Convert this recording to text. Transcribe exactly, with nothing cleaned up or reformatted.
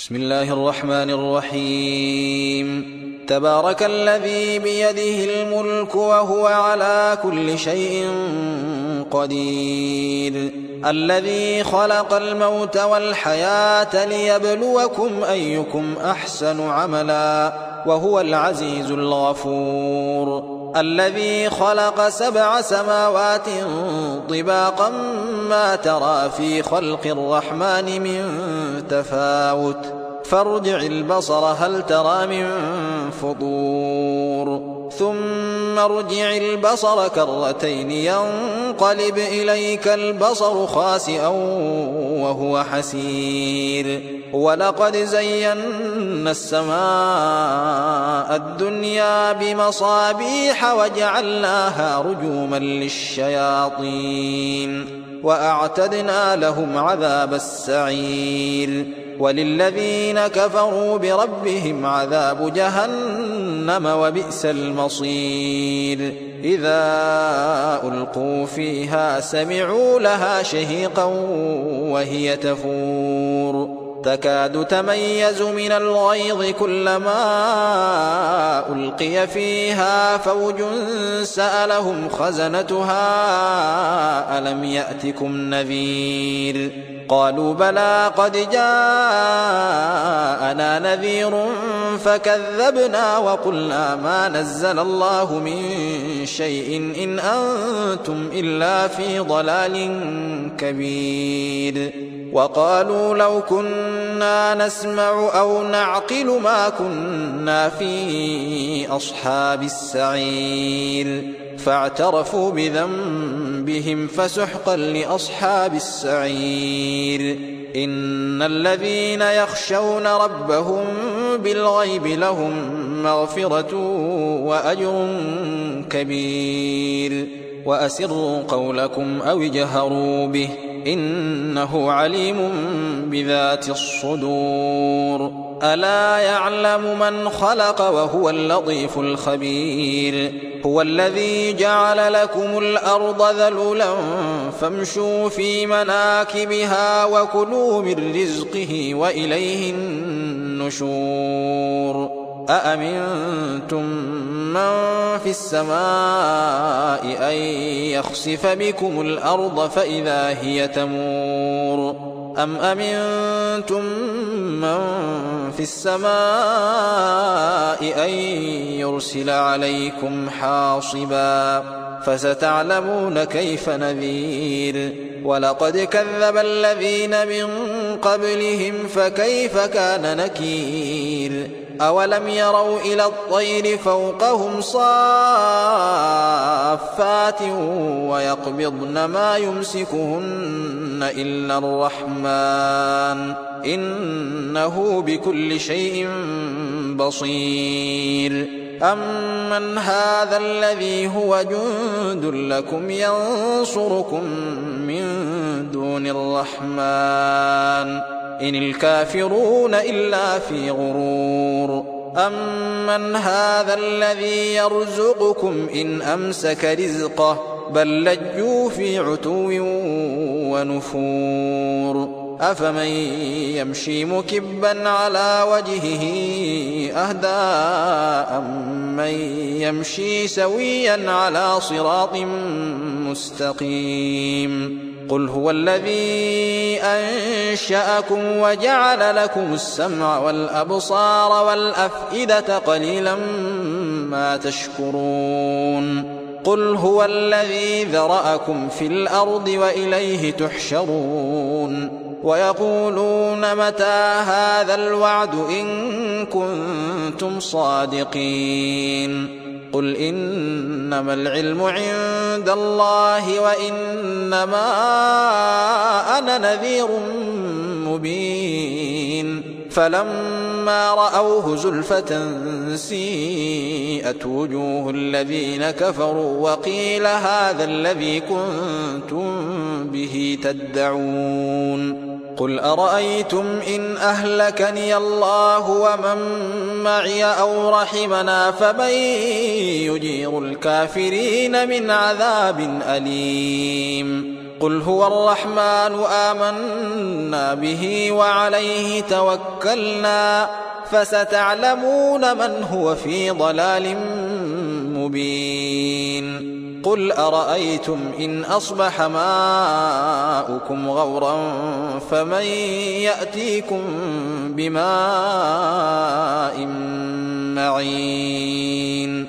بسم الله الرحمن الرحيم. تبارك الذي بيده الملك وهو على كل شيء قدير، الذي خلق الموت والحياة ليبلوكم أيكم أحسن عملا وهو العزيز الغفور، الذي خلق سبع سماوات طباقا ما ترى في خلق الرحمن من تفاوت فارجع البصر هل ترى من فطور ثم ارجع البصر كرتين ينقلب إليك البصر خاسئا وهو حسير، ولقد زينا السماء الدنيا بمصابيح وجعلناها رجوما للشياطين وأعتدنا لهم عذاب السعير، وللذين كفروا بربهم عذاب جهنم وبئس المصير. إذا ألقوا فيها سمعوا لها شهيقا وهي تفور تكاد تميز من الغيظ كلما ألقي فيها فوج سألهم خزنتها ألم يأتكم نذير قالوا بلى قد جاءنا نذير فكذبنا وقلنا ما نزل الله من شيء إن أنتم إلا في ضلال كبير، وقالوا لو كنا نسمع أو نعقل ما كنا في أصحاب السعير، فاعترفوا بذنبهم فسحقا لأصحاب السعير. إن الذين يخشون ربهم بالغيب لهم مغفرة وأجر كبير، وأسروا قولكم أو اجهروا به إنه عليم بذات الصدور. ألا يعلم من خلق وهو اللطيف الخبير. هو الذي جعل لكم الأرض ذلولا فامشوا في مناكبها وكلوا من رزقه وإليه النشور. أأمنتم من في السماء أن يخسف بكم الأرض فإذا هي تمور أم أمنتم من في السماء أن يرسل عليكم حاصبا فستعلمون كيف نذير. ولقد كذب الذين من قبلهم فكيف كان نكير. أولم يروا إلى الطير فوقهم صافات ويقبضن ما يمسكهن إلا الرحمن إنه بكل شيء بصير. أمن هذا الذي هو جند لكم ينصركم من دون الرحمن إن الكافرون إلا في غرور. أمن هذا الذي يرزقكم إن أمسك رزقه بل لجوا في عتو ونفور. أفمن يمشي مكبا على وجهه أهدى أمن يمشي سويا على صراط مستقيم. قل هو الذي أنشأكم وجعل لكم السمع والأبصار والأفئدة قليلا ما تشكرون. قل هو الذي ذرأكم في الأرض وإليه تحشرون. ويقولون متى هذا الوعد إن كنتم صادقين. قل إنما العلم عند الله وإنما أنا نذير مبين. فلما رأوه زلفة سيئت وجوه الذين كفروا وقيل هذا الذي كنتم به تدعون. قل أرأيتم إن أهلكني الله ومن معي أو رحمنا فمن يجير الكافرين من عذاب أليم. قل هو الرحمن آمنا به وعليه توكلنا فستعلمون من هو في ضلال مبين قل أرأيتم إن أصبح ماؤكم غورا فمن يأتيكم بماء معين